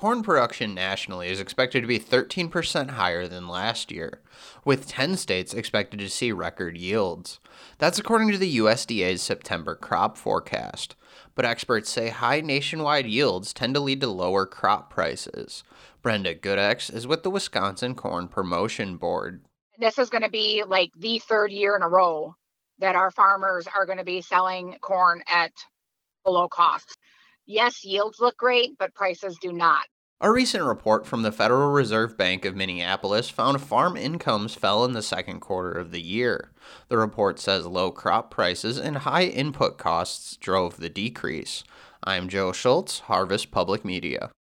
Corn production nationally is expected to be 13% higher than last year, with 10 states expected to see record yields. That's according to the USDA's September crop forecast. But experts say high nationwide yields tend to lead to lower crop prices. Brenda Goodex is with the Wisconsin Corn Promotion Board. This is going to be like the third year in a row that our farmers are going to be selling corn at below cost. Yes, yields look great, but prices do not. A recent report from the Federal Reserve Bank of Minneapolis found farm incomes fell in the second quarter of the year. The report says low crop prices and high input costs drove the decrease. I'm Joe Schultz, Harvest Public Media.